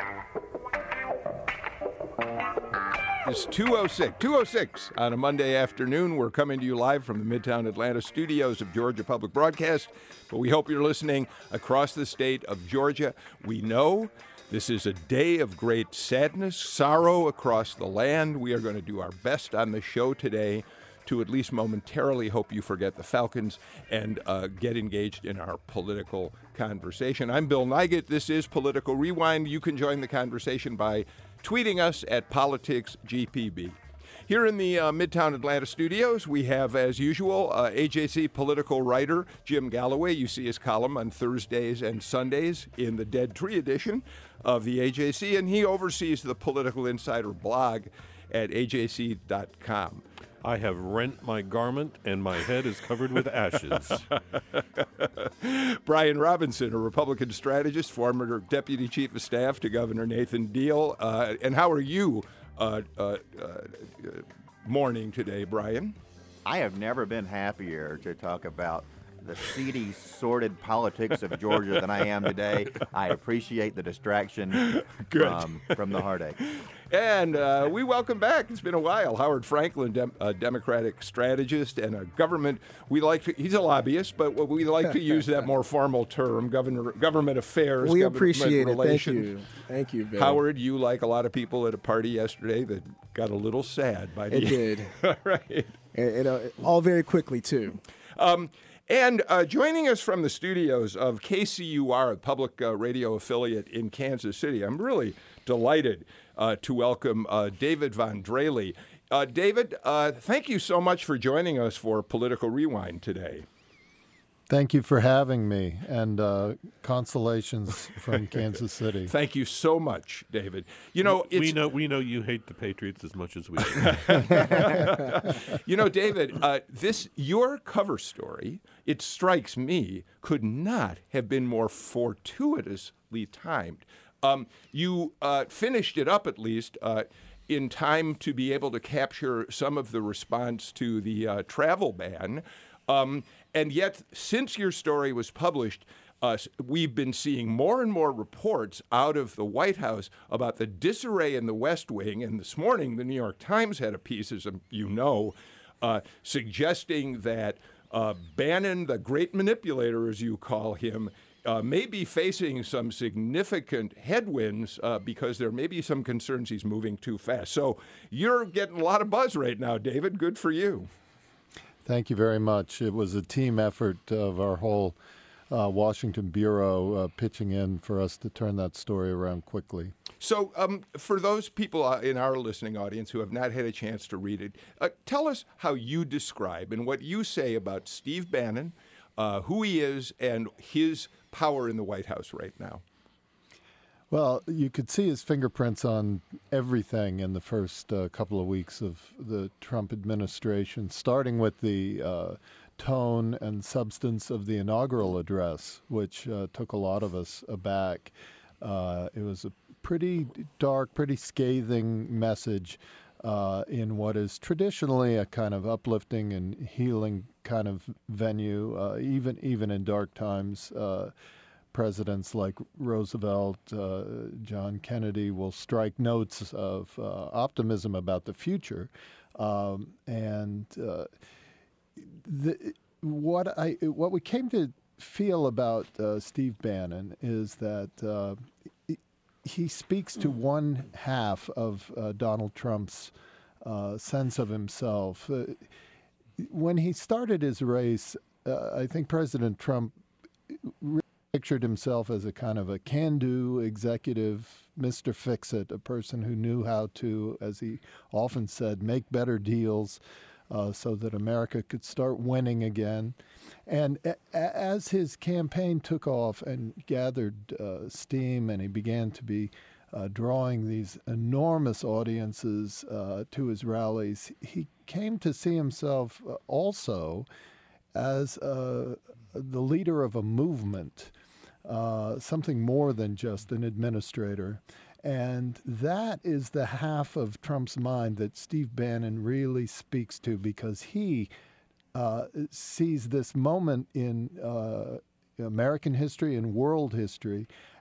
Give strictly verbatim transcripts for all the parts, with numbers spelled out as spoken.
It's two oh six, two oh six on a Monday afternoon. We're coming to you live from the Midtown Atlanta studios of Georgia Public Broadcast, but we hope you're listening across the state of Georgia. We know this is a day of great sadness, sorrow across the land. We are going to do our best on the show today to at least momentarily hope you forget the Falcons and uh, get engaged in our political conversation. I'm Bill Nigut. This is Political Rewind. You can join the conversation by tweeting us at PoliticsGPB. Here in the uh, Midtown Atlanta studios, we have, as usual, uh, A J C political writer Jim Galloway. You see his column on Thursdays and Sundays in the Dead Tree edition of the A J C, and he oversees the Political Insider blog at A J C dot com. I have rent my garment, and my head is covered with ashes. Brian Robinson, a Republican strategist, former Deputy Chief of Staff to Governor Nathan Deal. Uh, and how are you uh, uh, uh, mourning today, Brian? I have never been happier to talk about the seedy, sordid politics of Georgia than I am today. I appreciate the distraction from, from the heartache. And uh, we welcome back, it's been a while, Howard Franklin, dem- a Democratic strategist and a government, we like to, he's a lobbyist, but we like to use that more formal term, governor, government affairs, we government appreciate relations. it. Thank you. Thank you, Bill. Howard, you, like a lot of people at a party yesterday, that got a little sad by the It did. All right. And, and, uh, all very quickly, too. Um, And uh, joining us from the studios of K C U R, a public uh, radio affiliate in Kansas City, I'm really delighted uh, to welcome uh, David Von Drehle. Uh, David, uh, thank you so much for joining us for Political Rewind today. Thank you for having me, and uh, consolations from Kansas City. Thank you so much, David. You know, it's, we know we know you hate the Patriots as much as we do. You know, David, uh, this your cover story, it strikes me, could not have been more fortuitously timed. Um, you uh, finished it up, at least, uh, in time to be able to capture some of the response to the uh, travel ban. Um, and yet, since your story was published, uh, we've been seeing more and more reports out of the White House about the disarray in the West Wing. And this morning, the New York Times had a piece, as you know, uh, suggesting that uh, Bannon, the great manipulator, as you call him, uh, may be facing some significant headwinds uh, because there may be some concerns he's moving too fast. So you're getting a lot of buzz right now, David. Good for you. Thank you very much. It was a team effort of our whole uh, Washington bureau uh, pitching in for us to turn that story around quickly. So um, for those people uh, in our listening audience who have not had a chance to read it, uh, tell us how you describe and what you say about Steve Bannon, uh, who he is, and his power in the White House right now. Well, you could see his fingerprints on everything in the first uh, couple of weeks of the Trump administration, starting with the uh, tone and substance of the inaugural address, which uh, took a lot of us aback. Uh, it was a pretty dark, pretty scathing message uh, in what is traditionally a kind of uplifting and healing kind of venue, uh, even even in dark times. Uh, Presidents like Roosevelt, uh, John Kennedy will strike notes of uh, optimism about the future. Um, and uh, the, what I what we came to feel about uh, Steve Bannon is that uh, he speaks to one half of uh, Donald Trump's uh, sense of himself. Uh, when he started his race, uh, I think President Trump really pictured himself as a kind of a can-do executive, Mister Fix-It, a person who knew how to, as he often said, make better deals uh, so that America could start winning again. And a- as his campaign took off and gathered uh, steam and he began to be uh, drawing these enormous audiences uh, to his rallies, he came to see himself also as uh, the leader of a movement, uh, something more than just an administrator. And that is the half of Trump's mind that Steve Bannon really speaks to, because he uh, sees this moment in uh, American history and world history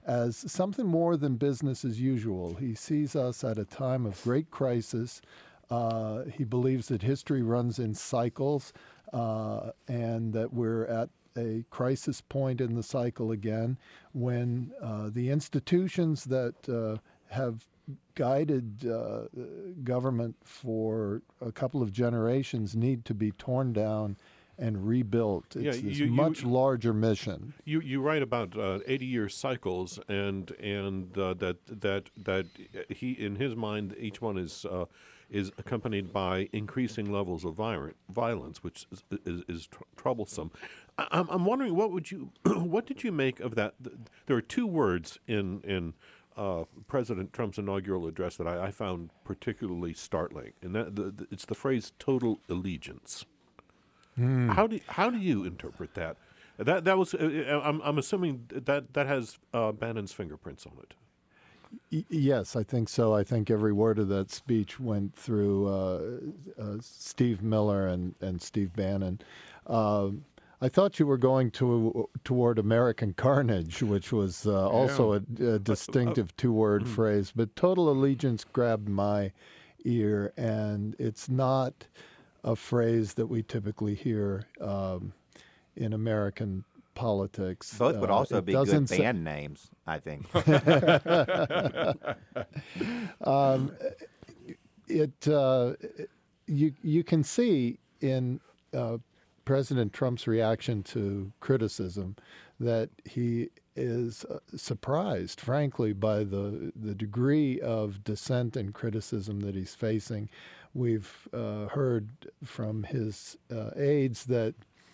as something more than business as usual. He sees us at a time of great crisis. Uh, he believes that history runs in cycles uh, and that we're at a crisis point in the cycle again when uh, the institutions that uh, have guided uh, government for a couple of generations need to be torn down and rebuilt. It's yeah, this you, much you, larger mission. You you write about uh, eighty-year cycles, and and uh, that that that he in his mind each one is uh, is accompanied by increasing levels of violent, violence, which is, is, is tr- troublesome. I, I'm I'm wondering what would you what did you make of that? There are two words in in uh, President Trump's inaugural address that I, I found particularly startling, and that the, the, it's the phrase "total allegiance." Mm. How do how do you interpret that? That that was uh, I'm I'm assuming that that has uh, Bannon's fingerprints on it. Y- yes, I think so. I think every word of that speech went through uh, uh, Steve Miller and and Steve Bannon. Uh, I thought you were going to toward American carnage, which was uh, also yeah. a, a distinctive two-word mm. phrase. But total allegiance grabbed my ear, and it's not a phrase that we typically hear um, in American politics. Both would uh, also be good band sa- names, I think. um, it uh, you you can see in uh, President Trump's reaction to criticism that he is uh, surprised, frankly, by the the degree of dissent and criticism that he's facing. We've uh, heard from his uh, aides that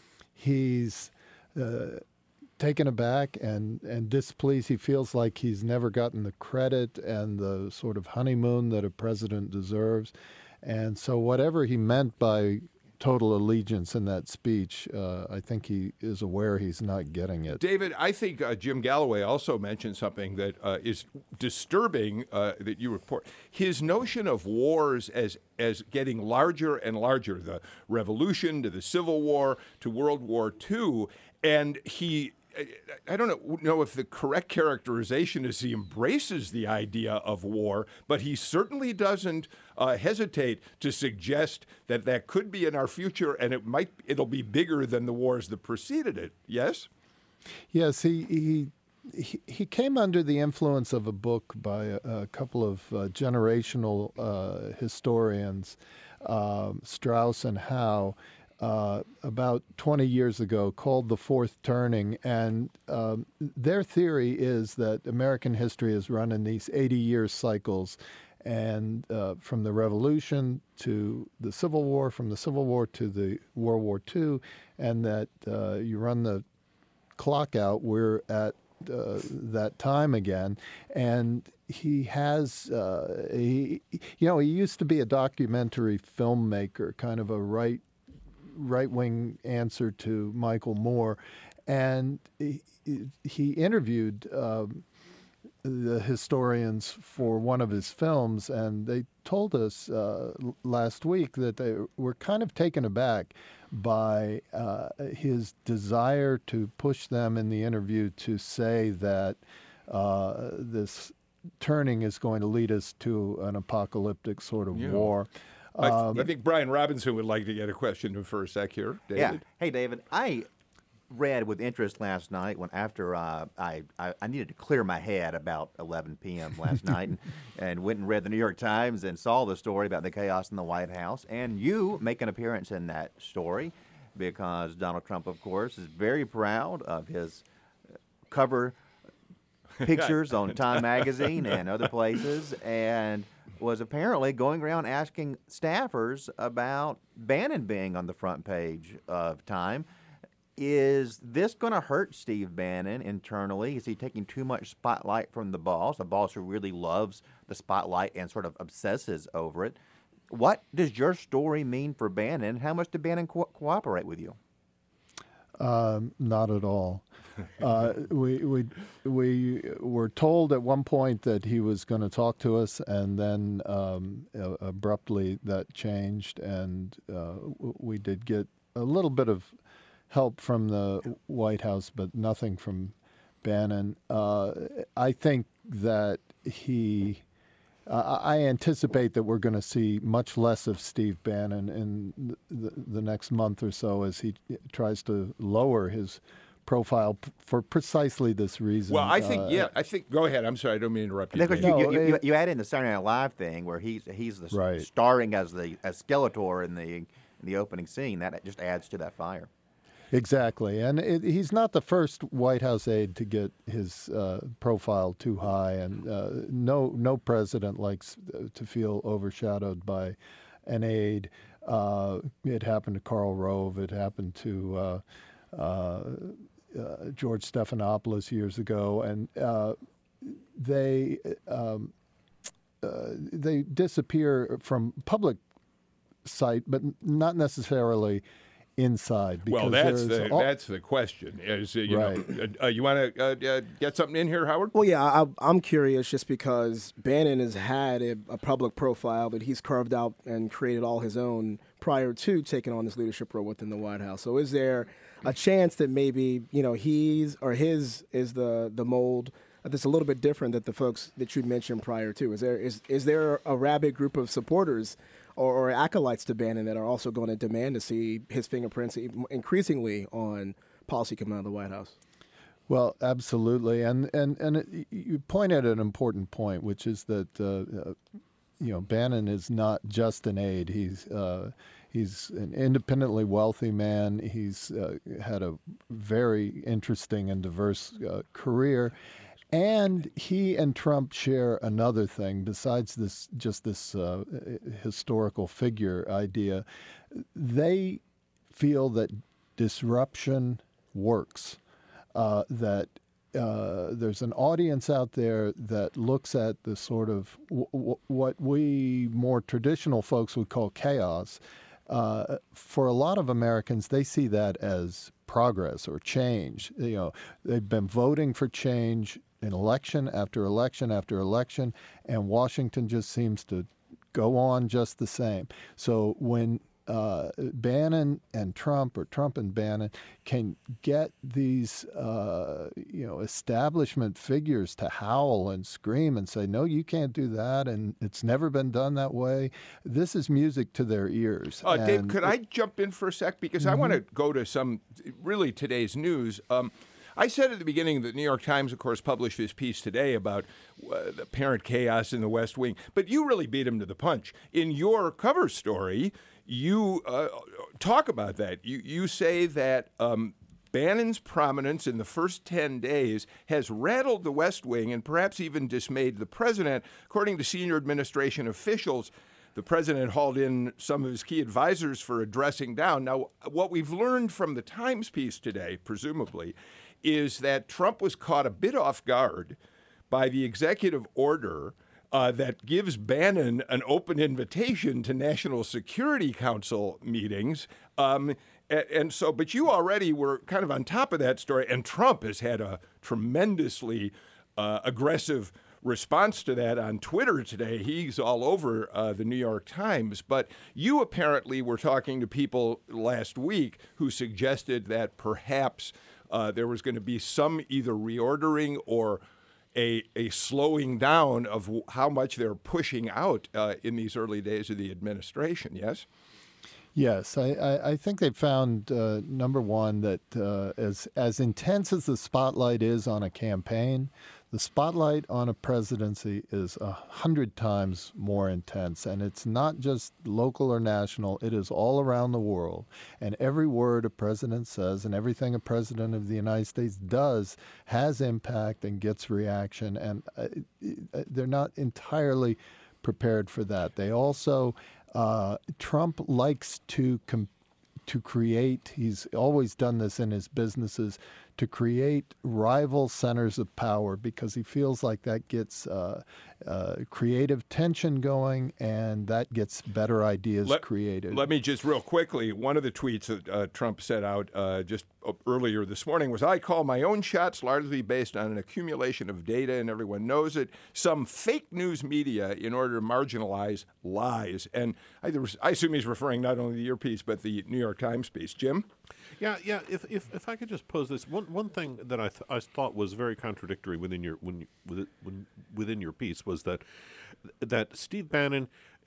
he's uh, taken aback and, and displeased. He feels like he's never gotten the credit and the sort of honeymoon that a president deserves. And so whatever he meant by total allegiance in that speech, uh, I think he is aware he's not getting it. David, I think uh, Jim Galloway also mentioned something that uh, is disturbing uh, that you report. His notion of wars as as getting larger and larger, the Revolution to the Civil War to World War Two, and he I don't know, know if the correct characterization is he embraces the idea of war, but he certainly doesn't uh, hesitate to suggest that that could be in our future, and it might it'll be bigger than the wars that preceded it. Yes? Yes, he he he, he came under the influence of a book by a, a couple of uh, generational uh, historians, uh, Strauss and Howe. Uh, about twenty years ago, called The Fourth Turning. And um, their theory is that American history is run in these eighty-year cycles, and uh, from the Revolution to the Civil War, from the Civil War to the World War Two, and that uh, you run the clock out, we're at uh, that time again. And he has, uh, he, you know, he used to be a documentary filmmaker, kind of a right right-wing answer to Michael Moore, and he, he interviewed um, the historians for one of his films, and they told us uh, last week that they were kind of taken aback by uh, his desire to push them in the interview to say that uh, this turning is going to lead us to an apocalyptic sort of yeah. war. I, th- Um, I think Brian Robinson would like to get a question in for a sec here. David? Yeah. Hey, David. I read with interest last night when after uh, I, I I needed to clear my head about eleven p.m. last night and, and went and read the New York Times and saw the story about the chaos in the White House. And you make an appearance in that story because Donald Trump, of course, is very proud of his cover pictures on Time Magazine and other places, and was apparently going around asking staffers about Bannon being on the front page of Time. Is this going to hurt Steve Bannon internally? Is he taking too much spotlight from the boss, a boss who really loves the spotlight and sort of obsesses over it? What does your story mean for Bannon? How much did Bannon co- cooperate with you? Um, not at all. Uh, we we we were told at one point that he was going to talk to us, and then um, uh, abruptly that changed, and uh, w- we did get a little bit of help from the White House, but nothing from Bannon. Uh, I think that he. Uh, I anticipate that we're going to see much less of Steve Bannon in the, the next month or so as he tries to lower his profile p- for precisely this reason. Well, I think, uh, yeah, I think, go ahead. I'm sorry, I don't mean to interrupt you. Because Dave. you, No, you, you, it- you add in the Saturday Night Live thing where he's he's the s- Right. starring as the as Skeletor in the in the opening scene. That just adds to that fire. Exactly, and it, he's not the first White House aide to get his uh, profile too high, and uh, no no president likes uh, to feel overshadowed by an aide. Uh, it happened to Karl Rove. It happened to uh, uh, uh, George Stephanopoulos years ago, and uh, they um, uh, they disappear from public sight, but not necessarily inside. Well, because that's there's the all- that's the question. Is uh, you Right. know, uh, uh, you want to uh, uh, get something in here, Howard? Well, yeah, I, I'm curious just because Bannon has had a, a public profile that he's carved out and created all his own prior to taking on this leadership role within the White House. So is there a chance that maybe, you know, he's or his is the, the mold that's a little bit different than the folks that you mentioned prior to? Is there is, is there a rabid group of supporters or, or acolytes to Bannon that are also going to demand to see his fingerprints increasingly on policy coming out of the White House? Well, absolutely, and and and it, you pointed at an important point, which is that uh, uh, you know Bannon is not just an aide. He's uh, he's an independently wealthy man. He's uh, had a very interesting and diverse uh, career. And he and Trump share another thing besides this, just this uh, historical figure idea. They feel that disruption works, uh, that uh, there's an audience out there that looks at the sort of w- w- what we more traditional folks would call chaos. Uh, for a lot of Americans, they see that as progress or change. You know, they've been voting for change in election after election after election, and Washington just seems to go on just the same. So when uh, Bannon and Trump, or Trump and Bannon, can get these, uh, you know, establishment figures to howl and scream and say, "No, you can't do that," and it's never been done that way, this is music to their ears. Uh, Dave, And could it- I jump in for a sec? Because I want to go to some, really today's news. Um, I said at the beginning that the New York Times, of course, published this piece today about uh, the apparent chaos in the West Wing, but you really beat him to the punch. In your cover story, you uh, talk about that. You, you say that um, Bannon's prominence in the first ten days has rattled the West Wing and perhaps even dismayed the president. According to senior administration officials, the president hauled in some of his key advisors for a dressing down. Now, what we've learned from the Times piece today, presumably, is that Trump was caught a bit off guard by the executive order uh, that gives Bannon an open invitation to National Security Council meetings. Um, and, and so, but you already were kind of on top of that story, and Trump has had a tremendously uh, aggressive response to that on Twitter today. He's all over uh, the New York Times. But you apparently were talking to people last week who suggested that perhaps uh, there was going to be some either reordering or a, a slowing down of w- how much they're pushing out uh, in these early days of the administration, yes? Yes, I, I, I think they found, uh, number one, that uh, as, as intense as the spotlight is on a campaign, the spotlight on a presidency is a hundred times more intense. And it's not just local or national, it is all around the world. And every word a president says and everything a president of the United States does has impact and gets reaction. And uh, they're not entirely prepared for that. They also... Uh, Trump likes to com- to create, he's always done this in his businesses, to create rival centers of power because he feels like that gets uh, uh, creative tension going and that gets better ideas let, created. Let me just real quickly, one of the tweets that uh, Trump set out uh, just earlier this morning was, "I call my own shots largely based on an accumulation of data, and everyone knows it. Some fake news media in order to marginalize lies." And I, I assume he's referring not only to your piece, but the New York Times piece. Jim? Yeah, yeah. If, if if I could just pose this one one thing that I th- I thought was very contradictory within your when you, with, when, within your piece was that that Steve Bannon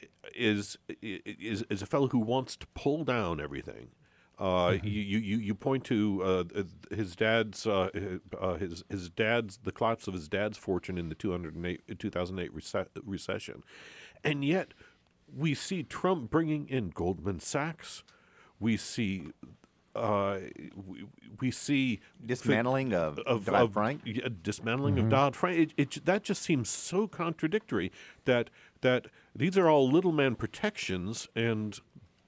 is is is a fellow who wants to pull down everything. Uh, mm-hmm. you, you you point to uh, his dad's uh, uh, his his dad's the collapse of his dad's fortune in the two thousand eight rece- recession, and yet we see Trump bringing in Goldman Sachs. We see. Uh, we, we see dismantling fi- of, of Dodd-Frank. Of, yeah, dismantling mm-hmm. of Dodd-Frank. It, it, that just seems so contradictory. That that these are all little man protections, and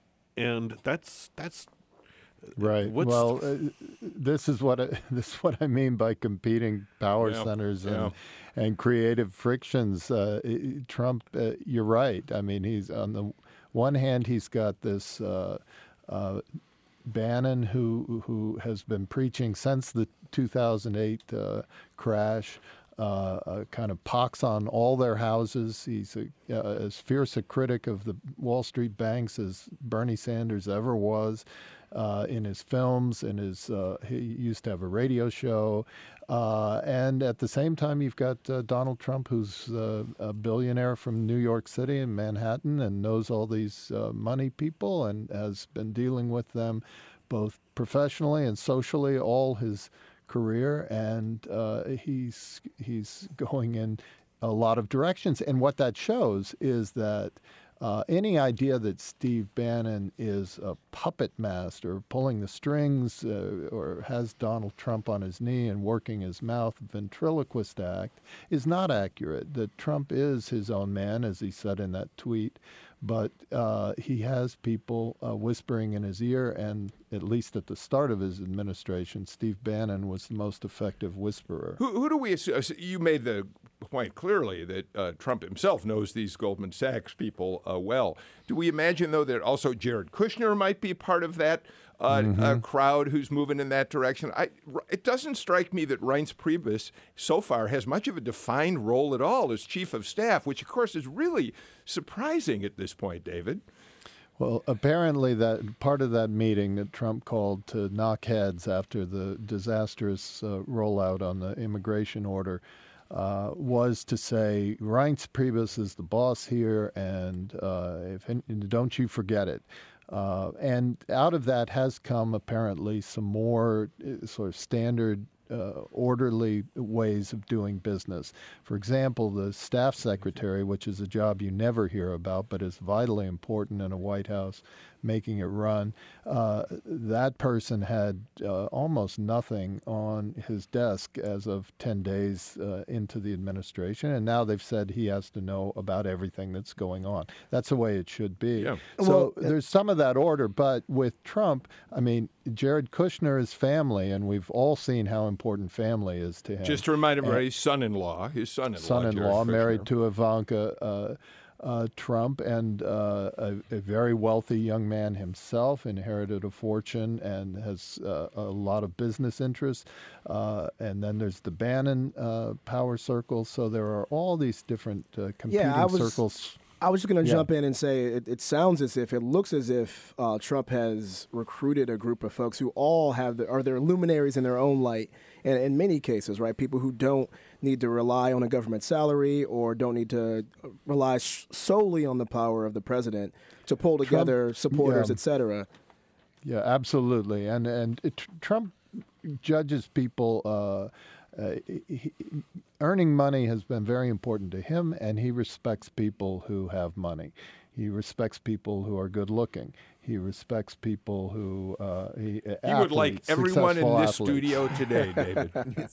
and that's that's right. What's well, uh, this is what I, this is what I mean by competing power yeah. centers and yeah. and creative frictions. Uh, Trump, uh, you're right. I mean, he's on the one hand, he's got this. Uh, uh, Bannon, who who has been preaching since the two thousand eight uh, crash, uh, a kind of pox on all their houses. He's a, uh, as fierce a critic of the Wall Street banks as Bernie Sanders ever was. Uh, in his films, in his uh, he used to have a radio show, uh, and at the same time, you've got uh, Donald Trump, who's uh, a billionaire from New York City and Manhattan, and knows all these uh, money people, and has been dealing with them both professionally and socially all his career, and uh, he's he's going in a lot of directions, and what that shows is that. Uh, any idea that Steve Bannon is a puppet master, pulling the strings, uh, or has Donald Trump on his knee and working his mouth, ventriloquist act, is not accurate. That Trump is his own man, as he said in that tweet, but uh, he has people uh, whispering in his ear, and at least at the start of his administration, Steve Bannon was the most effective whisperer. Who, who do we assume? You made the point clearly that uh, Trump himself knows these Goldman Sachs people uh, well. Do we imagine, though, that also Jared Kushner might be part of that uh, mm-hmm. uh, crowd who's moving in that direction? I, it doesn't strike me that Reince Priebus so far has much of a defined role at all as chief of staff, which, of course, is really surprising at this point, David. Well, apparently that part of that meeting that Trump called to knock heads after the disastrous uh, rollout on the immigration order uh, was to say, Reince Priebus is the boss here, and uh, if, don't you forget it. Uh, and out of that has come apparently some more uh, sort of standard Uh, orderly ways of doing business. For example, the staff secretary, which is a job you never hear about but is vitally important in a White House, making it run, uh, that person had uh, almost nothing on his desk as of ten days uh, into the administration, and now they've said he has to know about everything that's going on. That's the way it should be. Yeah. So Well, there's some of that order, but with Trump, I mean, Jared Kushner is family, and we've all seen how important family is to him. Just to remind everybody, And- son-in-law, his son-in-law, son-in-law, Jared married Kushner. to Ivanka uh, uh, Trump, and uh, a, a very wealthy young man himself, inherited a fortune and has uh, a lot of business interests. Uh, and then there's the Bannon uh, power circle. So there are all these different uh, competing I was- circles. I was just going to Yeah. jump in and say it, it sounds as if, it looks as if uh, Trump has recruited a group of folks who all have, the, are their luminaries in their own light, and in many cases, right, people who don't need to rely on a government salary or don't need to rely sh- solely on the power of the president to pull together supporters, yeah. et cetera. Yeah, absolutely. And, and it, Trump judges people... Uh, Uh, he, earning money has been very important to him, and he respects people who have money. He respects people who are good looking. He respects people who uh, he, He would like athletes, everyone in successful this athletes. studio today, David.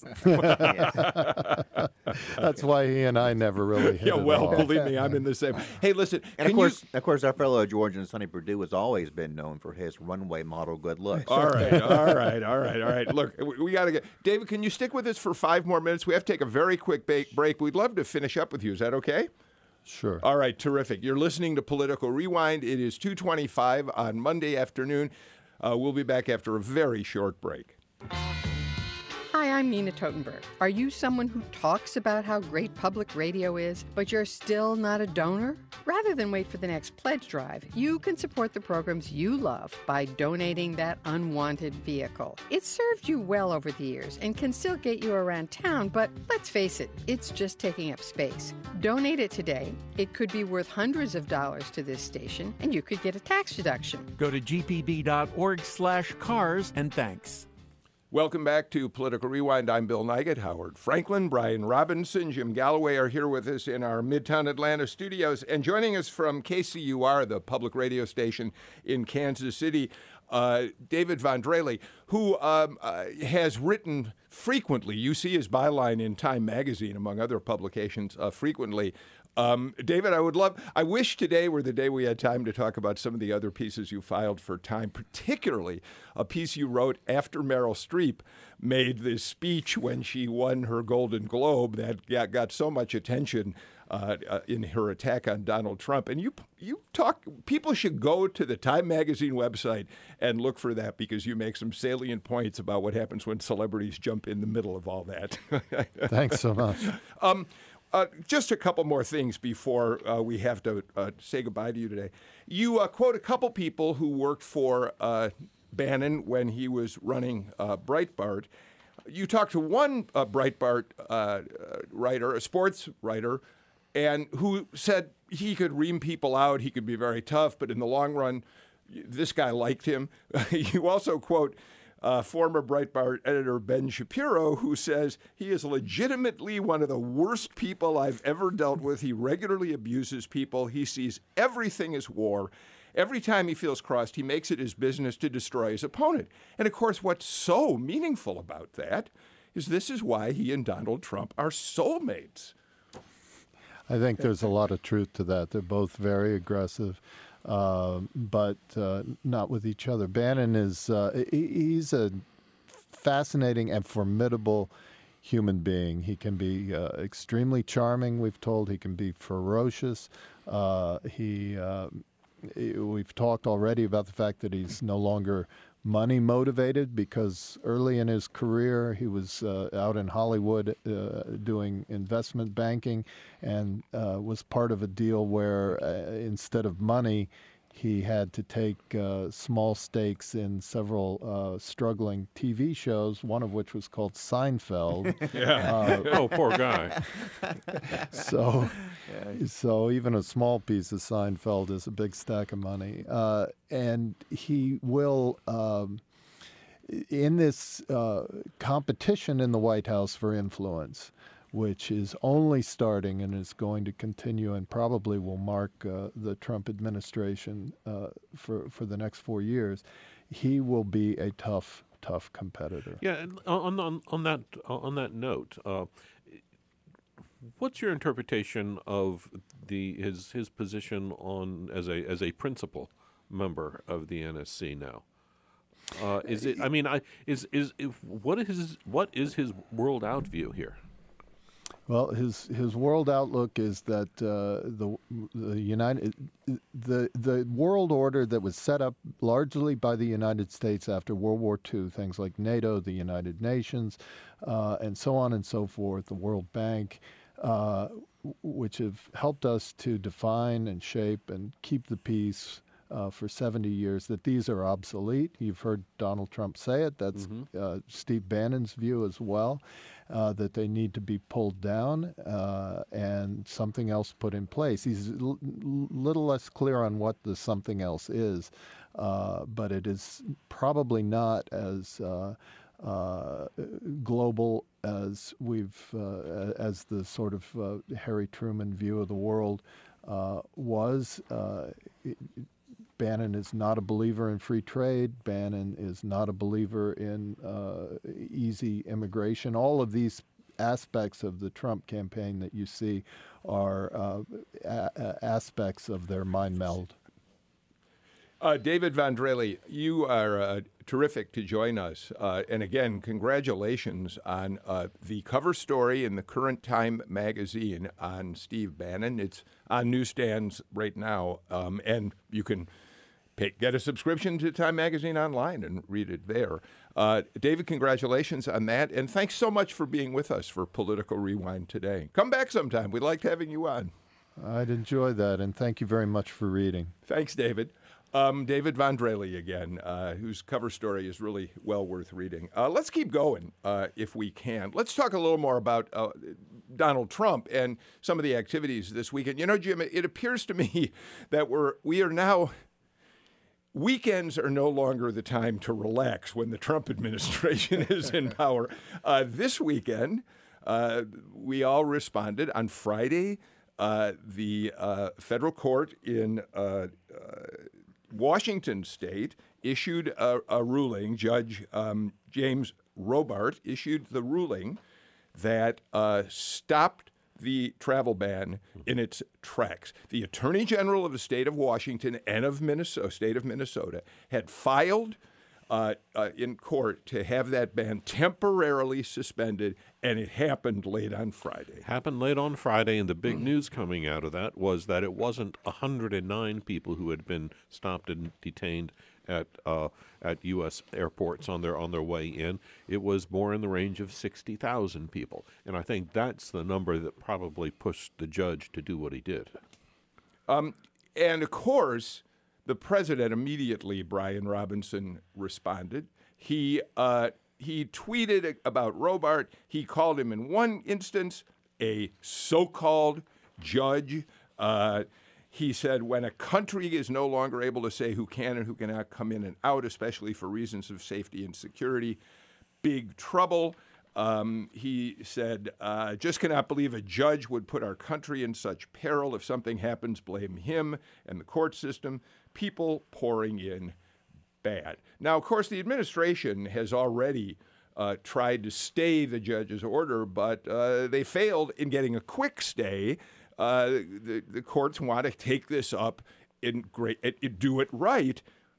That's why he and I never really hit Yeah, it well, off. believe me, I'm in the same. Hey, listen, And can of course, you... of course, our fellow Georgian Sonny Perdue has always been known for his runway model good looks. All right, all right, all right, all right. Look, we, we got to get... David, can you stick with us for five more minutes? We have to take a very quick ba- break. We'd love to finish up with you. Is that okay? Sure. All right, terrific. You're listening to Political Rewind. It is two twenty-five on Monday afternoon. Uh, we'll be back after a very short break. Hi, Hi, I'm Nina Totenberg. Are you someone who talks about how great public radio is, but you're still not a donor? Rather than wait for the next pledge drive, you can support the programs you love by donating that unwanted vehicle. It's served you well over the years and can still get you around town, but let's face it, it's just taking up space. Donate it today. It could be worth hundreds of dollars to this station, and you could get a tax deduction. Go to g p b dot org slash cars and thanks. Welcome back to Political Rewind. I'm Bill Nigut. Howard Franklin, Brian Robinson, Jim Galloway are here with us in our Midtown Atlanta studios. And joining us from K C U R, the public radio station in Kansas City, uh, David Vendrelli, who um, uh, has written frequently. You see his byline in Time Magazine, among other publications, uh, frequently. Um, David, I would love, I wish today were the day we had time to talk about some of the other pieces you filed for Time, particularly a piece you wrote after Meryl Streep made this speech when she won her Golden Globe that got, got so much attention uh, uh, in her attack on Donald Trump. And you, you talk, people should go to the Time Magazine website and look for that because you make some salient points about what happens when celebrities jump in the middle of all that. Thanks so much. um, Uh, just a couple more things before uh, we have to uh, say goodbye to you today. You uh, quote a couple people who worked for uh, Bannon when he was running uh, Breitbart. You talked to one uh, Breitbart uh, writer, a sports writer, and who said he could ream people out, he could be very tough, but in the long run, this guy liked him. You also quote Uh, former Breitbart editor Ben Shapiro, who says he is legitimately one of the worst people I've ever dealt with. He regularly abuses people. He sees everything as war. Every time he feels crossed, he makes it his business to destroy his opponent. And, of course, what's so meaningful about that is this is why he and Donald Trump are soulmates. I think there's a lot of truth to that. They're both very aggressive. Uh, but uh, not with each other. Bannon is, uh, he, he's a fascinating and formidable human being. He can be uh, extremely charming, we've told. He can be ferocious. Uh, he, uh, he, we've talked already about the fact that he's no longer money motivated because early in his career he was uh, out in Hollywood uh, doing investment banking and uh, was part of a deal where uh, instead of money he had to take uh, small stakes in several uh, struggling T V shows, one of which was called Seinfeld. Yeah. Uh, oh, poor guy. So, so even a small piece of Seinfeld is a big stack of money. Uh, and he will, um, in this uh, competition in the White House for influence, which is only starting and is going to continue and probably will mark uh, the Trump administration uh, for, for the next four years, he will be a tough, tough competitor. Yeah, and on on on that on that note, uh, what's your interpretation of the his his position on as a as a principal member of the N S C now? Uh, is it? I mean, I is is if, what is his, what is his world out view here? Well, his his world outlook is that uh, the the United the the world order that was set up largely by the United States after World War Two, things like NATO, the United Nations, uh, and so on and so forth, the World Bank, uh, which have helped us to define and shape and keep the peace uh, for seventy years, that these are obsolete. You've heard Donald Trump say it. That's mm-hmm. uh, Steve Bannon's view as well. Uh, that they need to be pulled down uh, and something else put in place. He's a l- little less clear on what the something else is, uh, but it is probably not as uh, uh, global as we've uh, as the sort of uh, Harry Truman view of the world uh, was. Uh, it, Bannon is not a believer in free trade. Bannon is not a believer in uh, easy immigration. All of these aspects of the Trump campaign that you see are uh, a- aspects of their mind meld. Uh, David Vendrelli, you are uh, terrific to join us. Uh, and again, congratulations on uh, the cover story in the current Time magazine on Steve Bannon. It's on newsstands right now, um, and you can pay, get a subscription to Time Magazine online and read it there. Uh, David, congratulations on that, and thanks so much for being with us for Political Rewind today. Come back sometime. We liked having you on. I'd enjoy that, and thank you very much for reading. Thanks, David. Um, David Vondrele again, uh, whose cover story is really well worth reading. Uh, let's keep going uh, if we can. Let's talk a little more about uh, Donald Trump and some of the activities this weekend. You know, Jim, it appears to me that we're we are now. Weekends are no longer the time to relax when the Trump administration is in power. Uh, this weekend, uh, we all responded. On Friday, uh, the uh, federal court in uh, uh, Washington State issued a, a ruling. Judge um, James Robart issued the ruling that uh, stopped the travel ban in its tracks. The Attorney General of the state of Washington and of Minnesota, state of Minnesota, had filed uh, uh, in court to have that ban temporarily suspended, and it happened late on Friday. Happened late on Friday, and the big news coming out of that was that it wasn't one hundred nine people who had been stopped and detained at uh, at U S airports on their on their way in. It was more in the range of sixty thousand people, and I think that's the number that probably pushed the judge to do what he did. Um, and of course, the president immediately, Brian Robinson, responded. He uh, he tweeted about Robart. He called him in one instance a so-called judge. Uh, He said, when a country is no longer able to say who can and who cannot come in and out, especially for reasons of safety and security, big trouble. Um, he said, uh, just cannot believe a judge would put our country in such peril. If something happens, blame him and the court system. People pouring in bad. Now, of course, the administration has already uh, tried to stay the judge's order, but uh, they failed in getting a quick stay. Uh, the, the courts want to take this up and great, and do it right.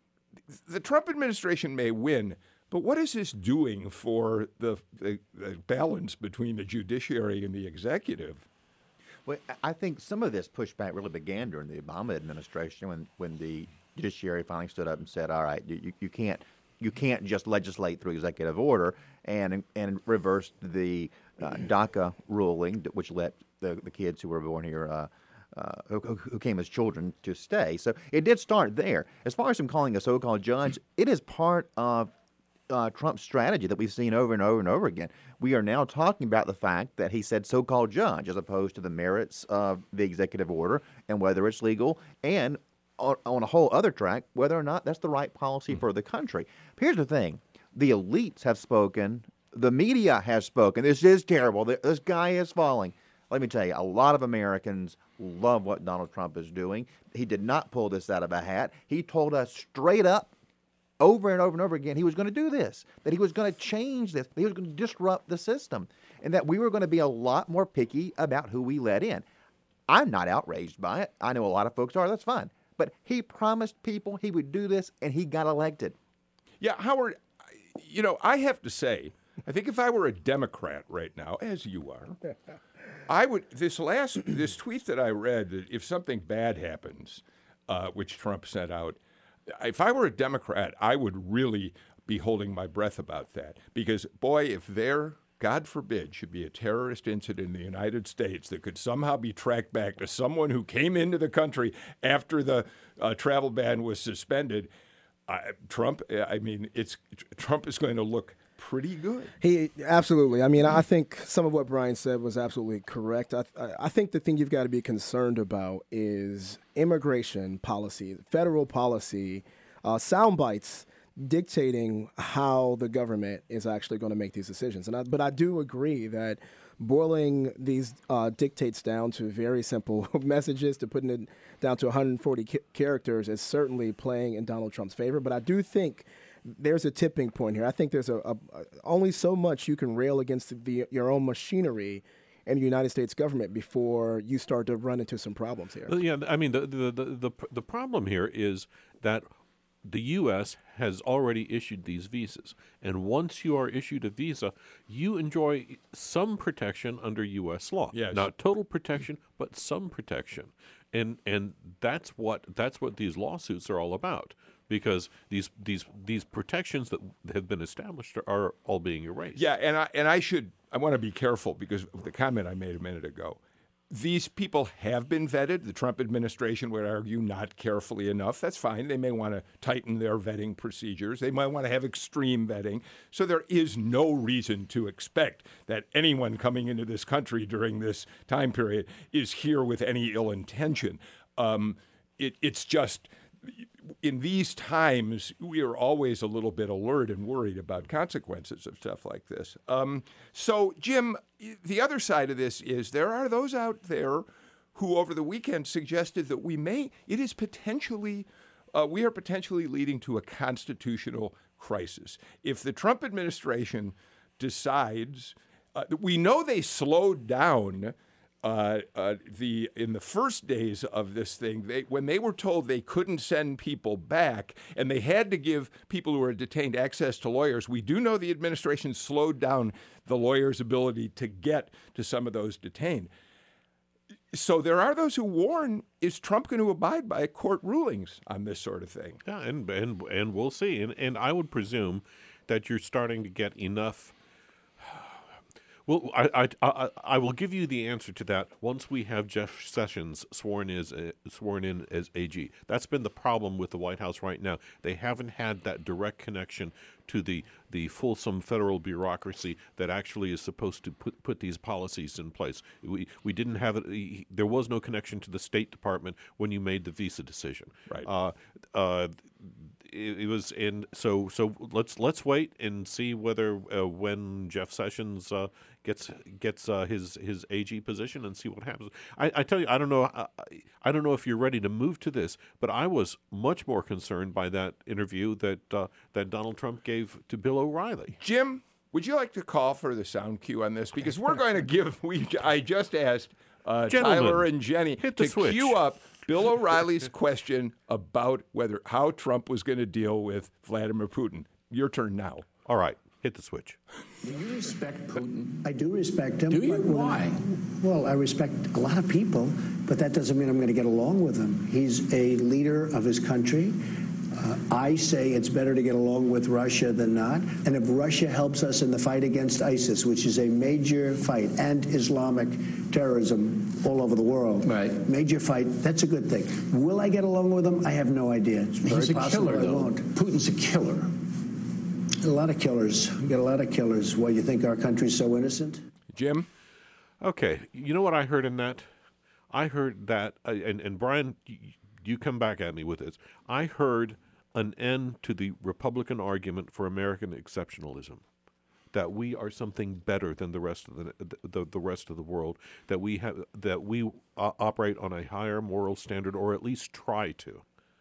The Trump administration may win, but what is this doing for the, the, the balance between the judiciary and the executive? Well, I think some of this pushback really began during the Obama administration when, when the judiciary finally stood up and said, all right, you, you can't you can't just legislate through executive order, and and reversed the uh, DACA ruling, which let the, the kids who were born here, uh, uh, who, who came as children, to stay. So it did start there. As far as him calling a so-called judge, it is part of uh, Trump's strategy that we've seen over and over and over again. We are now talking about the fact that he said so-called judge as opposed to the merits of the executive order and whether it's legal, and on, on a whole other track, whether or not that's the right policy mm-hmm. for the country. Here's the thing. The elites have spoken. The media has spoken. This is terrible. This guy is falling. Let me tell you, a lot of Americans love what Donald Trump is doing. He did not pull this out of a hat. He told us straight up, over and over and over again, he was going to do this, that he was going to change this, that he was going to disrupt the system, and that we were going to be a lot more picky about who we let in. I'm not outraged by it. I know a lot of folks are. That's fine. But he promised people he would do this, and he got elected. Yeah, Howard, you know, I have to say, I think if I were a Democrat right now, as you are, I would, this last, this tweet that I read, that if something bad happens, uh, which Trump sent out, if I were a Democrat, I would really be holding my breath about that. Because, boy, if there, God forbid, should be a terrorist incident in the United States that could somehow be tracked back to someone who came into the country after the uh, travel ban was suspended, uh, Trump, I mean, it's Trump is going to look pretty good. He absolutely. I mean, I think some of what Brian said was absolutely correct. I, I think the thing you've got to be concerned about is immigration policy, federal policy, uh, sound bites dictating how the government is actually going to make these decisions. And I, but I do agree that boiling these uh, dictates down to very simple messages, to putting it down to one hundred forty ca- characters is certainly playing in Donald Trump's favor. But I do think there's a tipping point here. I think there's a, a, a only so much you can rail against the, your own machinery in the United States government before you start to run into some problems here. Well, yeah, I mean, the the, the the the problem here is that the U S has already issued these visas. And once you are issued a visa, you enjoy some protection under U S law. Yes. Not total protection, but some protection. And and that's what that's what these lawsuits are all about, because these these these protections that have been established are, are all being erased. Yeah, and I and I should I want to be careful because of the comment I made a minute ago. These people have been vetted. The Trump administration would argue not carefully enough. That's fine. They may want to tighten their vetting procedures. They might want to have extreme vetting. So there is no reason to expect that anyone coming into this country during this time period is here with any ill intention. Um, it, it's just, in these times, we are always a little bit alert and worried about consequences of stuff like this. Um, so, Jim, the other side of this is there are those out there who over the weekend suggested that we may, it is potentially, uh, we are potentially leading to a constitutional crisis. If the Trump administration decides, uh, we know they slowed down Uh, uh, the in the first days of this thing, they, when they were told they couldn't send people back and they had to give people who were detained access to lawyers, we do know the administration slowed down the lawyers' ability to get to some of those detained. So there are those who warn, is Trump going to abide by court rulings on this sort of thing? Yeah, and and and we'll see. And and I would presume that you're starting to get enough. Well, I, I, I, I will give you the answer to that once we have Jeff Sessions sworn as uh, sworn in as A G. That's been the problem with the White House right now. They haven't had that direct connection to the the fulsome federal bureaucracy that actually is supposed to put put these policies in place. We we didn't have it. There was no connection to the State Department when you made the visa decision. Right. Uh, uh, It, it was in so so. Let's let's wait and see whether uh, when Jeff Sessions uh, gets gets uh, his his A G position and see what happens. I, I tell you, I don't know. I, I don't know if you're ready to move to this, but I was much more concerned by that interview that uh, that Donald Trump gave to Bill O'Reilly. Jim, would you like to call for the sound cue on this? Because we're going to give. We I just asked uh, Tyler and Jenny hit the to switch. cue up Bill O'Reilly's question about whether how Trump was going to deal with Vladimir Putin. Your turn now. All right, hit the switch. Do you respect Putin? I do respect him. Do you? but when Why? I- well, I respect a lot of people, but that doesn't mean I'm going to get along with him. He's a leader of his country. Uh, I say it's better to get along with Russia than not. And if Russia helps us in the fight against ISIS, which is a major fight, and Islamic terrorism all over the world, Right. major fight, that's a good thing. Will I get along with him? I have no idea. It's very He's a possible killer, I though. won't. Putin's a killer. A lot of killers. We got a lot of killers. Why, you think our country's so innocent? Jim? Okay, you know what I heard in that? I heard that, uh, and and Brian, you, you come back at me with this. I heard an end to the Republican argument for American exceptionalism, that we are something better than the rest of the the, the rest of the world, that we have that we uh, operate on a higher moral standard, or at least try to.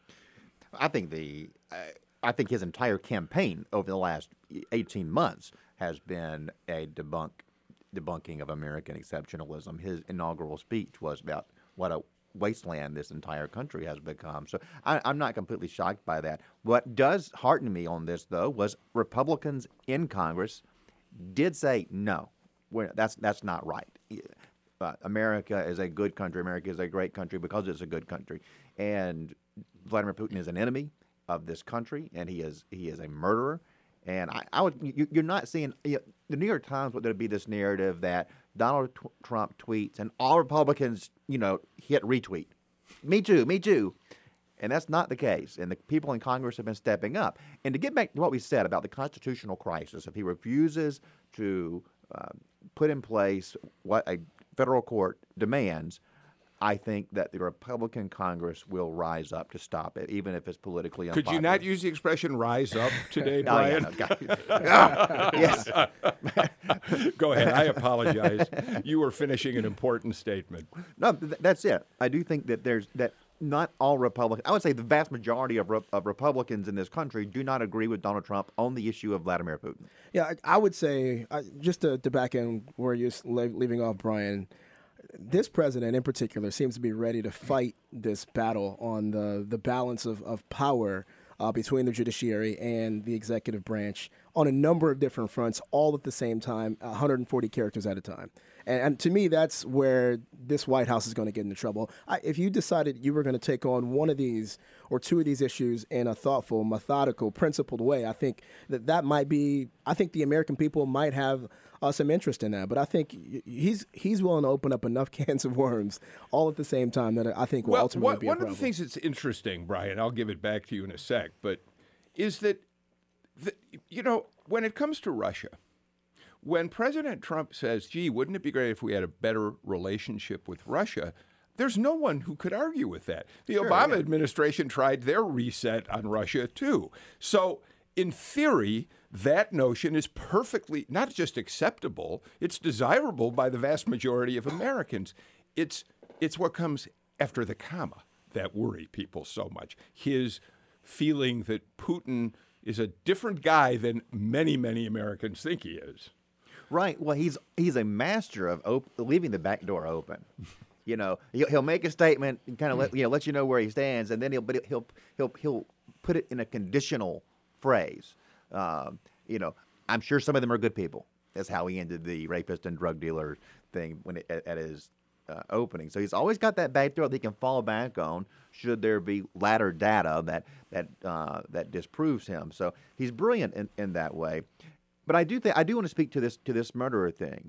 I think the uh, I think his entire campaign over the last eighteen months has been a debunk debunking of American exceptionalism. His inaugural speech was about what a wasteland this entire country has become. So I, I'm not completely shocked by that. What does hearten me on this, though, was Republicans in Congress did say no. We're, that's that's not right. Uh, America is a good country. America is a great country because it's a good country. And Vladimir Putin is an enemy of this country, and he is he is a murderer. And I, I would you, you're not seeing you know, the New York Times. Would there be this narrative that Donald t- Trump tweets and all Republicans, you know, hit retweet? Me too, me too. And that's not the case. And the people in Congress have been stepping up. And to get back to what we said about the constitutional crisis, if he refuses to uh, put in place what a federal court demands, I think that the Republican Congress will rise up to stop it, even if it's politically unpopular. Could you not use the expression "rise up" today, Oh, yeah, Brian? no, got- yes. Go ahead. I apologize. You were finishing an important statement. No, th- that's it. I do think that there's that not all Republicans, I would say the vast majority of, re- of Republicans in this country do not agree with Donald Trump on the issue of Vladimir Putin. Yeah, I, I would say, uh, just to, to back in where you're s- le- leaving off, Brian, this president in particular seems to be ready to fight this battle on the, the balance of, of power uh, between the judiciary and the executive branch on a number of different fronts, all at the same time, one hundred forty characters at a time. And, and to me, that's where this White House is going to get into trouble. I, if you decided you were going to take on one of these or two of these issues in a thoughtful, methodical, principled way, I think that that might be, I think the American people might have uh, some interest in that. But I think he's he's willing to open up enough cans of worms all at the same time that I think will well, ultimately one, be a one problem. of the things that's interesting, Brian, I'll give it back to you in a sec, but is that, the, you know, when it comes to Russia, when President Trump says, gee, wouldn't it be great if we had a better relationship with Russia, there's no one who could argue with that. The Sure, Obama yeah. administration tried their reset on Russia, too. So, in theory, that notion is perfectly, not just acceptable, it's desirable by the vast majority of Americans. It's, it's what comes after the comma that worry people so much. His feeling that Putin is a different guy than many, many Americans think he is. Right. Well, he's he's a master of op- leaving the back door open. You know, he'll, he'll make a statement and kind of let you know let you know where he stands, and then he'll but he'll he'll he'll put it in a conditional phrase. Um, you know, I'm sure some of them are good people. That's how he ended the rapist and drug dealer thing when it, at, at his uh, opening. So he's always got that back door that he can fall back on should there be latter data that that uh, that disproves him. So he's brilliant in, in that way. But I do think I do want to speak to this to this murderer thing.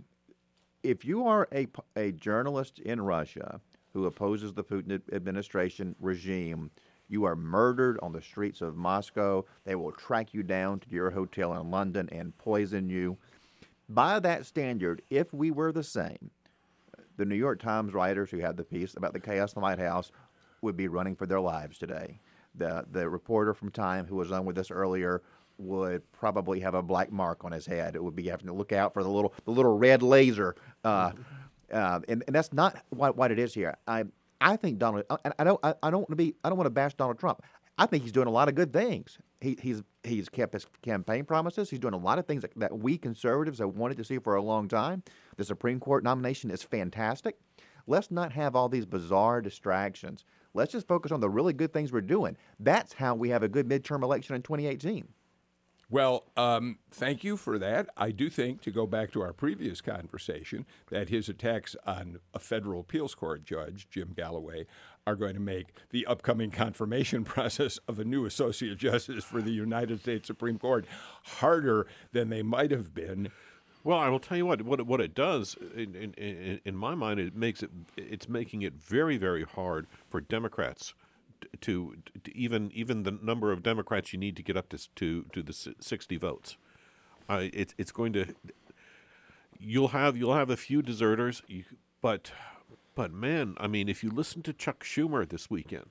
If you are a, a journalist in Russia who opposes the Putin administration regime, you are murdered on the streets of Moscow. They will track you down to your hotel in London and poison you. By that standard, if we were the same, the New York Times writers who had the piece about the chaos in the White House would be running for their lives today. The the reporter from Time who was on with us earlier would probably have a black mark on his head. It would be having to look out for the little the little red laser, uh, uh, and and that's not what, what it is here. I I think Donald. I, I don't I, I don't want to be I don't want to bash Donald Trump. I think he's doing a lot of good things. He, he's he's kept his campaign promises. He's doing a lot of things that, that we conservatives have wanted to see for a long time. The Supreme Court nomination is fantastic. Let's not have all these bizarre distractions. Let's just focus on the really good things we're doing. That's how we have a good midterm election in twenty eighteen. Well, um, thank you for that. I do think, to go back to our previous conversation, that his attacks on a federal appeals court judge, Jim Galloway, are going to make the upcoming confirmation process of a new associate justice for the United States Supreme Court harder than they might have been. Well, I will tell you what. What it, what it does, in, in in my mind, it makes it it's making it very very hard for Democrats to, to even even the number of Democrats you need to get up to to to the sixty votes. Uh, it's it's going to you'll have you'll have a few deserters, you, but but man, I mean, if you listen to Chuck Schumer this weekend,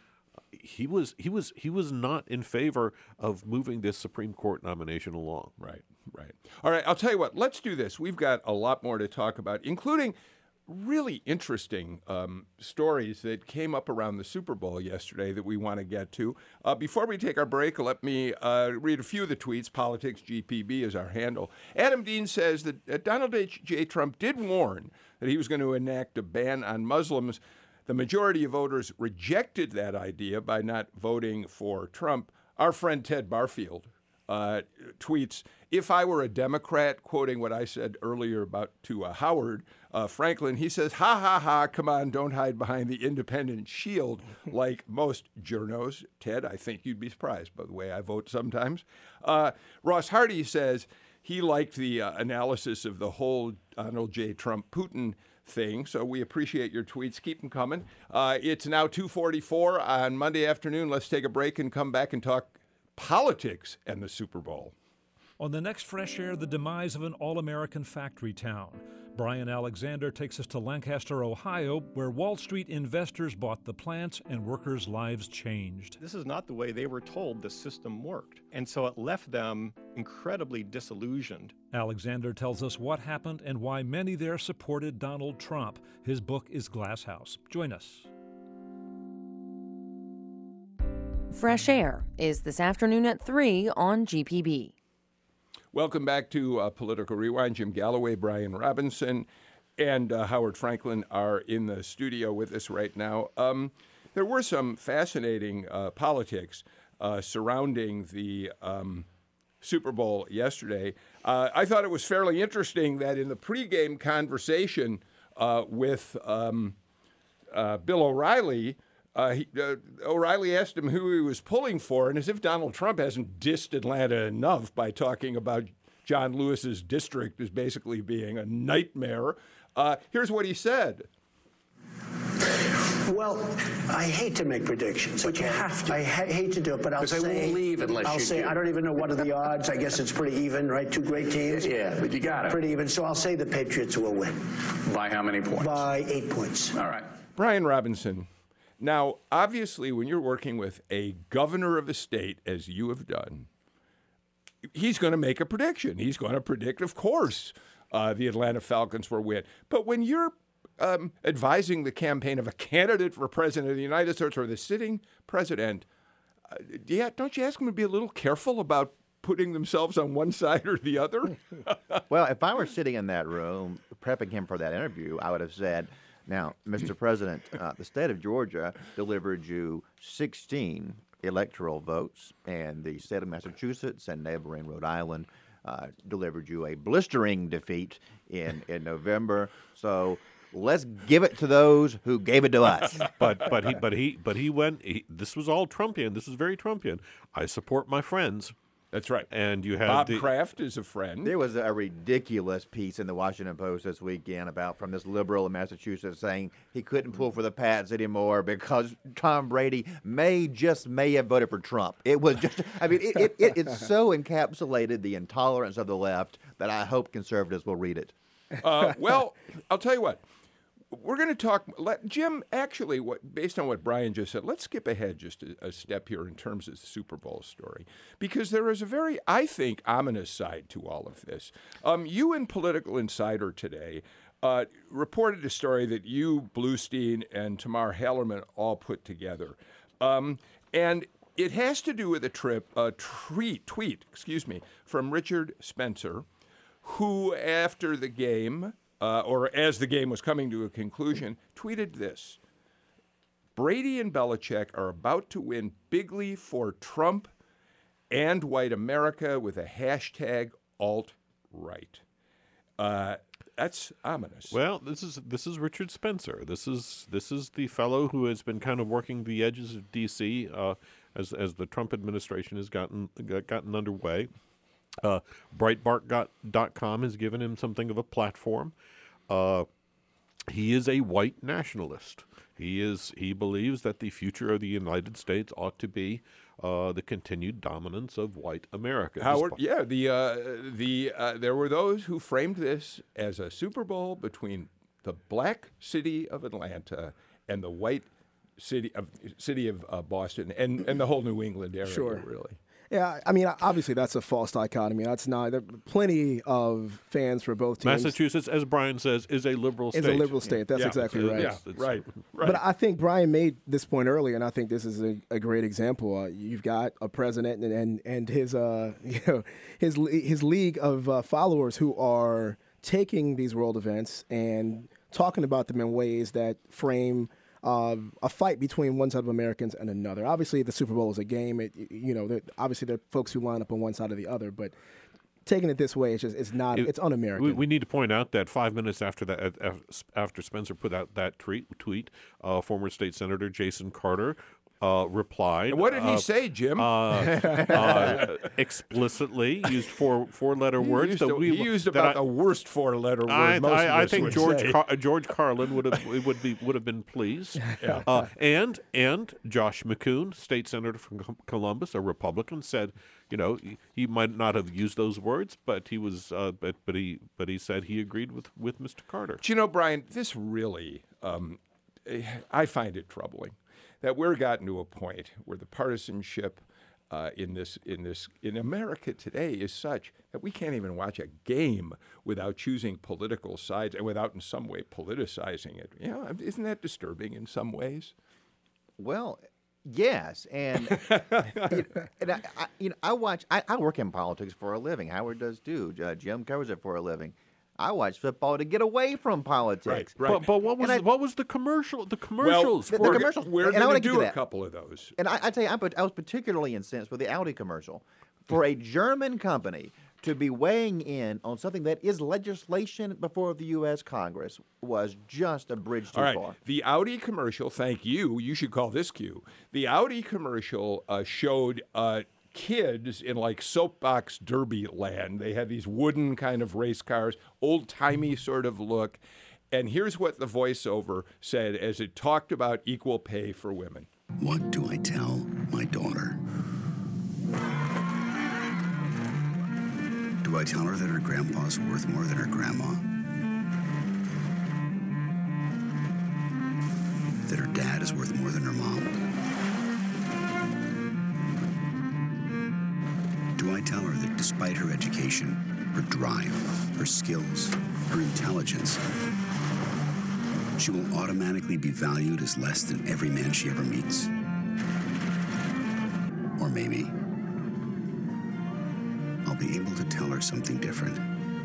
he was he was he was not in favor of moving this Supreme Court nomination along. Right, right. All right, I'll tell you what. Let's do this. We've got a lot more to talk about, including really interesting um, stories that came up around the Super Bowl yesterday that we want to get to. Uh, before we take our break, let me uh, read a few of the tweets. Politics G P B is our handle. Adam Dean says that uh, Donald J. Trump did warn that he was going to enact a ban on Muslims. The majority of voters rejected that idea by not voting for Trump. Our friend Ted Barfield uh, tweets, if I were a Democrat, quoting what I said earlier about to uh, Howard uh, Franklin, he says, ha, ha, ha, come on, don't hide behind the independent shield like most journos. Ted, I think you'd be surprised by the way I vote sometimes. Uh, Ross Hardy says he liked the uh, analysis of the whole Donald J. Trump Putin thing, so we appreciate your tweets. Keep them coming. Uh, it's now two forty-four on Monday afternoon. Let's take a break and come back and talk politics and the Super Bowl. On the next Fresh Air, the demise of an all-American factory town. Brian Alexander takes us to Lancaster, Ohio, where Wall Street investors bought the plants and workers' lives changed. This is not the way they were told the system worked, and so it left them incredibly disillusioned. Alexander tells us what happened and why many there supported Donald Trump. His book is Glass House. Join us. Fresh Air is this afternoon at three on G P B. Welcome back to uh, Political Rewind. Jim Galloway, Brian Robinson, and uh, Howard Franklin are in the studio with us right now. Um, there were some fascinating uh, politics. uh, surrounding the um, Super Bowl yesterday. Uh, I thought it was fairly interesting that in the pregame conversation uh, with um, uh, Bill O'Reilly, uh, he, uh, O'Reilly asked him who he was pulling for, and as if Donald Trump hasn't dissed Atlanta enough by talking about John Lewis's district as basically being a nightmare, uh, here's what he said. Well, I hate to make predictions, but you have to. I ha- hate to do it, but I'll Because say. they won't leave unless I'll you say do. I don't even know what are the odds. I guess it's pretty even, right? Two great teams. Yeah, but you got it. Pretty even. So I'll say the Patriots will win By how many points? by eight points. All right. Brian Robinson. Now, obviously, when you're working with a governor of a state, as you have done, he's going to make a prediction. He's going to predict, of course, uh, the Atlanta Falcons will win. But when you're um, advising the campaign of a candidate for president of the United States or the sitting president, uh, yeah, don't you ask them to be a little careful about putting themselves on one side or the other? Well, if I were sitting in that room prepping him for that interview, I would have said, now, Mister President, uh, the state of Georgia delivered you sixteen electoral votes, and the state of Massachusetts and neighboring Rhode Island uh, delivered you a blistering defeat in, in November. So let's give it to those who gave it to us. but but he but he but he went. He, this was all Trumpian. This is very Trumpian. I support my friends. That's right. And you had Bob the, Kraft is a friend. There was a ridiculous piece in the Washington Post this weekend about from this liberal in Massachusetts saying he couldn't pull for the Pats anymore because Tom Brady may just may have voted for Trump. It was just, I mean, it, it, it, it so encapsulated the intolerance of the left that I hope conservatives will read it. Uh, well, I'll tell you what. We're going to talk, let, Jim, actually, what, based on what Brian just said, let's skip ahead just a, a step here in terms of the Super Bowl story, because there is a very, I think, ominous side to all of this. Um, you in Political Insider today uh, reported a story that you, Bluestein, and Tamar Hallerman all put together. Um, and it has to do with a trip, a tweet, tweet, excuse me, from Richard Spencer, who, after the game, Uh, or as the game was coming to a conclusion, tweeted this: Brady and Belichick are about to win bigly for Trump and white America with a hashtag alt-right. Uh, that's ominous. Well, this is this is Richard Spencer. This is this is the fellow who has been kind of working the edges of D C uh, as as the Trump administration has gotten gotten underway. Uh, Breitbart dot com has given him something of a platform. Uh, he is a white nationalist. He is. He believes that the future of the United States ought to be uh, the continued dominance of white America. Howard, yeah, the uh, the uh, there were those who framed this as a Super Bowl between the black city of Atlanta and the white city of city of uh, Boston and, and the whole New England area. Sure. Really. Yeah, I mean, obviously that's a false dichotomy. That's not. There are plenty of fans for both teams. Massachusetts, as Brian says, is a liberal state. Is a liberal state. That's Yeah. exactly right. Yeah, right, right. But I think Brian made this point earlier, and I think this is a, a great example. Uh, you've got a president and and, and his uh you know his his league of uh, followers who are taking these world events and talking about them in ways that frame Uh, a fight between one side of Americans and another. Obviously, the Super Bowl is a game. It, you know, obviously there are folks who line up on one side or the other, but taking it this way, it's just it's not It- it's un-American. We, we need to point out that five minutes after that, uh, after Spencer put out that tweet, tweet uh, former state senator Jason Carter uh, replied. And what did he uh, say, Jim? Uh, uh, explicitly used four four letter He words used that a- we he used that about I- the worst four letter word I, most of I, I us think would George say. Car- George Carlin would have would be would have been pleased. Yeah. Uh, and and Josh McCoon, state senator from Com- Columbus, a Republican, said, you know, he, he might not have used those words, but he was, uh, but but he but he said he agreed with with Mister Carter. But you know, Brian, this really, um, I find it troubling that we're gotten to a point where the partisanship uh, in this in this in America today is such that we can't even watch a game without choosing political sides and without in some way politicizing it. You know, isn't that disturbing in some ways? Well, yes, and you know, and I, I, you know, I watch. I, I work in politics for a living. Howard does too. Uh, Jim covers it for a living. I watch football to get away from politics. Right, right. But, but what was I, what was the commercial? The commercials. Well, for, the commercials. We're and I going wanna to get do to a that. couple of those. And I, I tell you, I, I was particularly incensed with the Audi commercial. For a German company to be weighing in on something that is legislation before the U S Congress was just a bridge too All right. far. The Audi commercial, thank you. You should call this Q. The Audi commercial uh, showed uh, kids in like soapbox derby land. They had these wooden kind of race cars, old-timey sort of look. And here's what the voiceover said as it talked about equal pay for women. What do I tell my daughter? Do I tell her that her grandpa's worth more than her grandma? That her dad is worth more than her mom? Do I tell her that despite her education, her drive, her skills, her intelligence, she will automatically be valued as less than every man she ever meets? Or maybe I'll be able to tell her something different.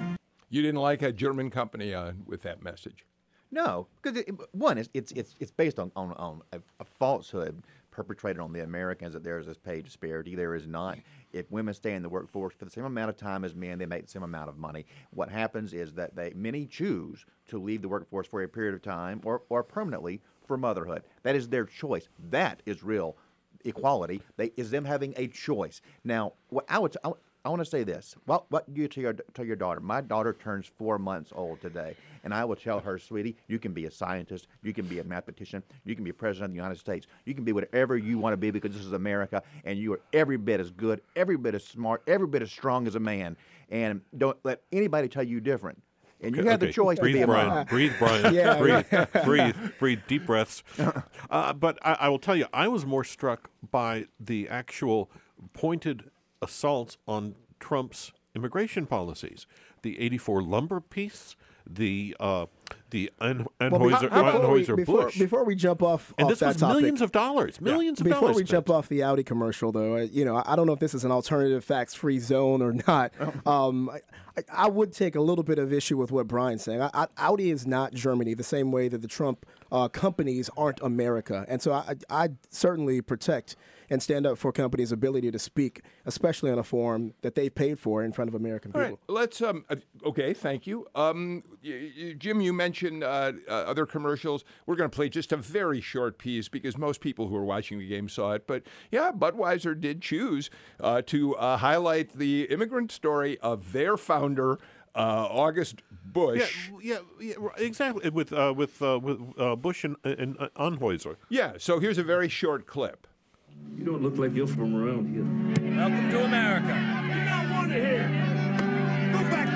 You didn't like a German company uh, with that message? No, because it, one, it's it's it's it's based on on, on a, a falsehood perpetrated on the Americans that there is this pay disparity. There is not. If women stay in the workforce for the same amount of time as men, they make the same amount of money. What happens is that they many choose to leave the workforce for a period of time or or permanently for motherhood. That is their choice. That is real equality. They is them having a choice. Now, what I would. I, I want to say this. What what you tell your tell your daughter? My daughter turns four months old today, and I will tell her, sweetie, you can be a scientist, you can be a mathematician, you can be a president of the United States, you can be whatever you want to be because this is America, and you are every bit as good, every bit as smart, every bit as strong as a man, and don't let anybody tell you different. And you Okay, have okay. the choice breathe, to be a Brian. mom. Breathe, Brian. Yeah, breathe, breathe, breathe. Deep breaths. Uh, but I, I will tell you, I was more struck by the actual pointed assaults on Trump's immigration policies. The eighty-four lumber piece, the uh, the An- Anheuser, Well, before, we, Anheuser before, Busch, before we jump off, and off this that was topic, millions of dollars, millions of before dollars. we spent. jump off the Audi commercial, though, uh, you know, I, I don't know if this is an alternative facts-free zone or not. Um, I, I, I would take a little bit of issue with what Brian's saying. I, I, Audi is not Germany, the same way that the Trump uh, companies aren't America, and so I, I certainly protect and stand up for companies' ability to speak, especially on a forum that they've paid for in front of American All people. right, let's. Um, uh, okay, thank you, um, y- y- Jim. You mentioned uh, uh, other commercials. We're going to play just a very short piece because most people who are watching the game saw it. But yeah, Budweiser did choose uh, to uh, highlight the immigrant story of their founder, uh, August Busch. Yeah, yeah, yeah, exactly. With uh, with uh, with uh, Bush and, and uh, Anheuser. Yeah. So here's a very short clip. You don't look like you're from around here. Welcome to America. You're not wanted here. Go back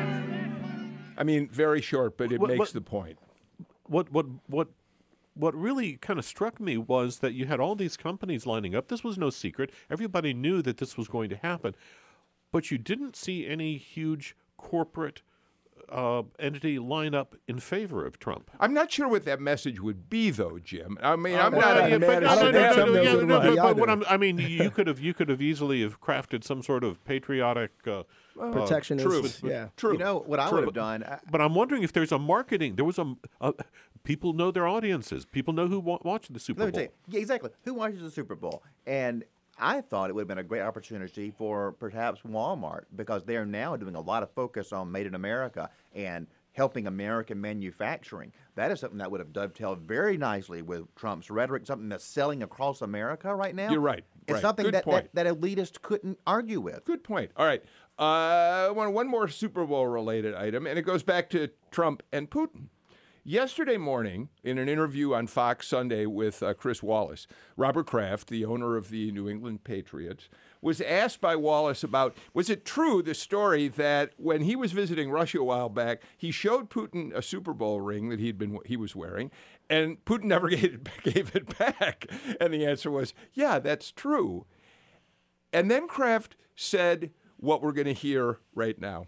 home. I mean, very short, but it What- makes what- the point. What what what what really kind of struck me was that you had all these companies lining up. This was no secret. Everybody knew that this was going to happen, but you didn't see any huge corporate uh, entity line up in favor of Trump. I'm not sure what that message would be, though, Jim. I mean, I'm Uh, not. yeah, A, but man, no, I no, don't no, think no, Trump no, knows yeah, what it no, would be but, but what either. I'm, I mean, you could have you could have easily have crafted some sort of patriotic uh, Protectionist, uh, truth. yeah. True. You know what I True. would have done? I, But I'm wondering if there's a marketing. There was a, a people know their audiences. People know who wa- watch the Super Let me Bowl. tell you, yeah, exactly. Who watches the Super Bowl? And I thought it would have been a great opportunity for perhaps Walmart because they are now doing a lot of focus on Made in America and helping American manufacturing. That is something that would have dovetailed very nicely with Trump's rhetoric, something that's selling across America right now. You're right. It's right. something Good that, point. that, that elitists couldn't argue with. Good point. All right. Uh, one, one more Super Bowl related item, and it goes back to Trump and Putin. Yesterday morning, in an interview on Fox Sunday with uh, Chris Wallace, Robert Kraft, the owner of the New England Patriots, was asked by Wallace about, was it true, the story that when he was visiting Russia a while back, he showed Putin a Super Bowl ring that he'd been he was wearing, and Putin never gave it, gave it back? And the answer was, yeah, that's true. And then Kraft said what we're going to hear right now.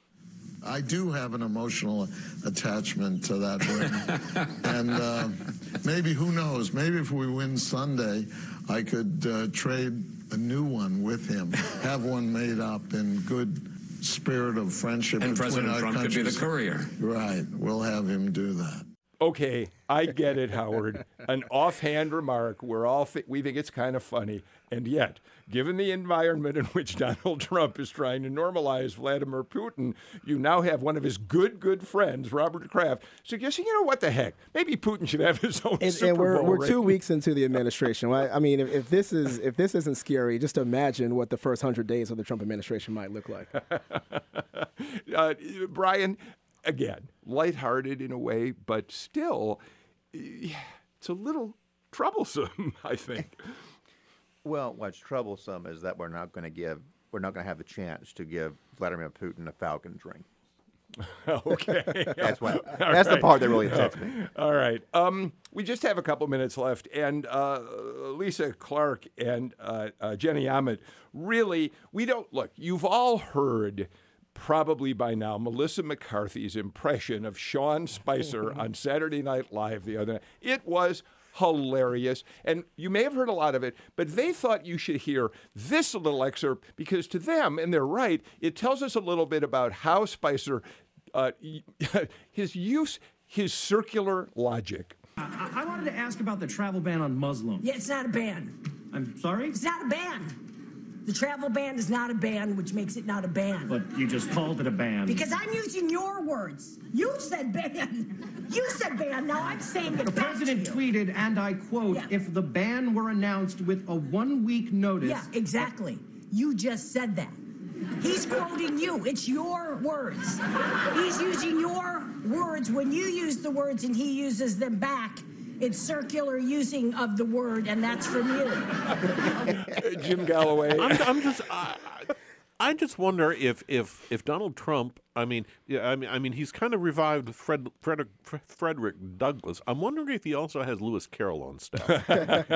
I do have an emotional attachment to that ring. and uh, maybe, who knows, maybe if we win Sunday, I could uh, trade a new one with him, have one made up in good spirit of friendship And between President our Trump could be the countries. courier. Right. We'll have him do that. Okay, I get it, Howard. An offhand remark. We're all th- we think it's kind of funny, and yet, given the environment in which Donald Trump is trying to normalize Vladimir Putin, you now have one of his good, good friends, Robert Kraft, suggesting, you know what the heck? Maybe Putin should have his own And, Super and we're Bowl we're ring. two weeks into the administration. Right? I mean, if, if this is if this isn't scary, just imagine what the first hundred days of the Trump administration might look like. uh, Brian, again, lighthearted in a way, but still, it's a little troublesome, I think. Well, what's troublesome is that we're not going to give, we're not going to have the chance to give Vladimir Putin a Falcon drink. Okay. That's what. All That's right. the part that really upsets me. All right. Um, we just have a couple minutes left, and uh, Lisa Clark and uh, uh, Jenny Ahmed, really, we don't look. You've all heard, probably by now, Melissa McCarthy's impression of Sean Spicer on Saturday Night Live the other night. It was hilarious, and you may have heard a lot of it, but they thought you should hear this little excerpt because to them, and they're right, it tells us a little bit about how Spicer, uh, his use, his circular logic. I, I wanted to ask about the travel ban on Muslims. Yeah, it's not a ban. I'm sorry? It's not a ban. The travel ban is not a ban, which makes it not a ban. But you just called it a ban. Because I'm using your words. You said ban. You said ban. Now I'm saying it The back president to you. tweeted, and I quote, Yeah. if the ban were announced with a one-week notice... Yeah, exactly. You just said that. He's quoting you. It's your words. He's using your words. When you use the words and he uses them back, it's circular using of the word, and that's from you. Jim Galloway. I'm, I'm just, I, I just wonder if, if, if Donald Trump. I mean, yeah, I mean, I mean, he's kind of revived Fred, Frederick, Frederick Douglass. I'm wondering if he also has Lewis Carroll on staff.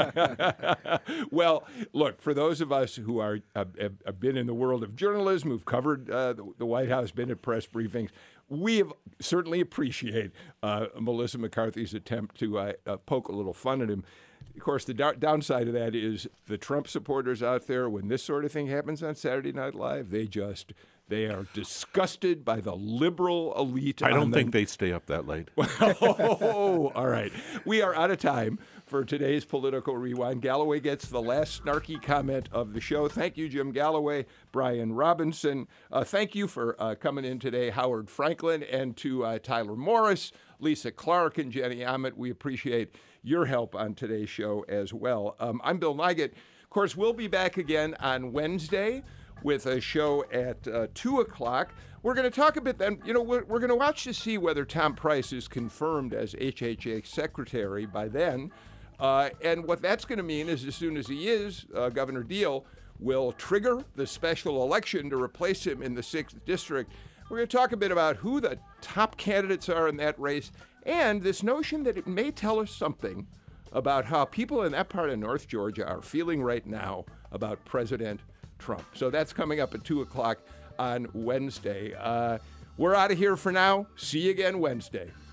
Well, look, for those of us who are have, have been in the world of journalism, who've covered uh, the, the White House, been at press briefings, we have certainly appreciate uh, Melissa McCarthy's attempt to uh, uh, poke a little fun at him. Of course, the da- downside of that is the Trump supporters out there, when this sort of thing happens on Saturday Night Live, they just, they are disgusted by the liberal elite. I don't on think the... they stay up that late. Oh, all right. We are out of time for today's Political Rewind. Galloway gets the last snarky comment of the show. Thank you, Jim Galloway, Brian Robinson. Uh, thank you for uh, coming in today, Howard Franklin, and to uh, Tyler Morris, Lisa Clark, and Jenny Ahmed. We appreciate your help on today's show as well. Um, I'm Bill Nigut. Of course, we'll be back again on Wednesday with a show at uh, two o'clock. We're going to talk a bit then, you know, we're, we're going to watch to see whether Tom Price is confirmed as H H S Secretary by then. Uh, and what that's going to mean is as soon as he is, uh, Governor Deal will trigger the special election to replace him in the sixth District. We're going to talk a bit about who the top candidates are in that race and this notion that it may tell us something about how people in that part of North Georgia are feeling right now about President Trump. So that's coming up at two o'clock on Wednesday. Uh, we're out of here for now. See you again Wednesday.